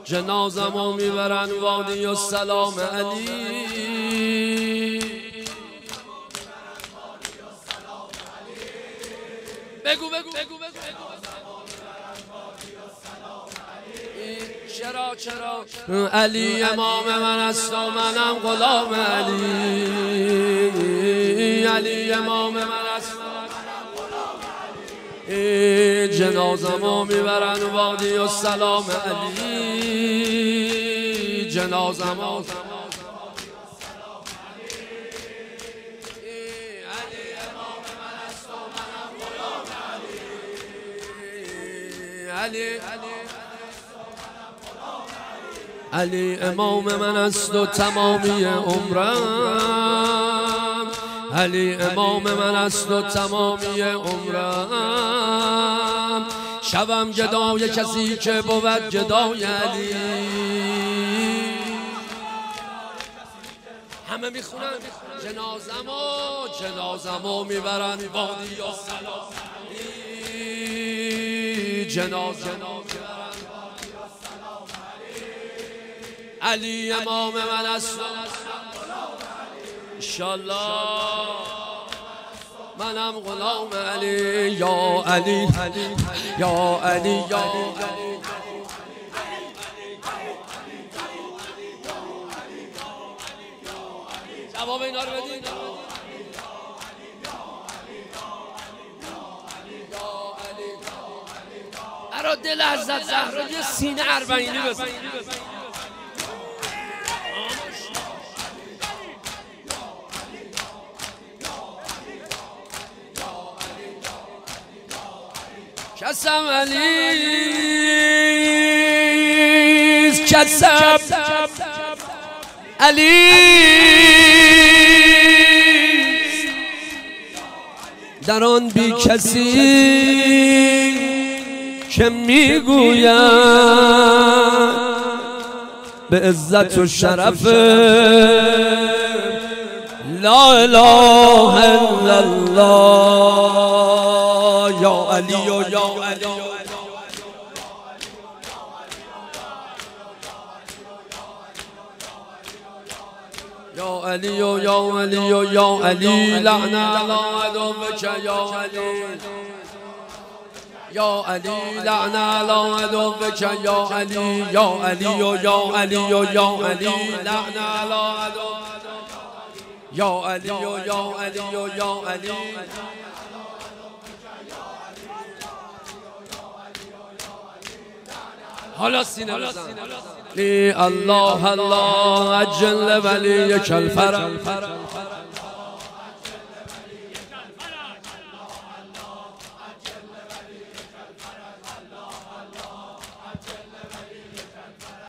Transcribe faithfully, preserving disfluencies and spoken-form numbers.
جنازمو میبرن وادی و سلام علی. بگو بگو بگو بگو چرا چرا علی امام من است و منم غلام علی. علی امام من است جنازمو میبرن وادی و سلام علی. جنازمو علی علی امام من است و تمامی عمرم. علی امام من است و تمامی عمرم. شبم گدای کسی که بود گدای علی. همه میخونن جنازمو جنازمو میبرن وادی و سلام علی. جنازمو علی امام من است انشالله منم غلام علی. یا علی یا علی یا علی جواب اینا رو بدین. برا دل حضرت زهرا یه سینه اربعینی بزن. کسم علیز کسم علیز در آن بی کسی که میگوید به عزت و شرف لا اله الا الله. یا علی و یا علی یا علی و یا علی و یا علی لعن علی عدوک یا علی. یا علی لعن علی عدوک یا علی. یا علی و یا علی و یا علی لعن علی عدوک یا علی و یا علی و یا علی. حالا سینه بزن. الله الله عجل ولیک الفرج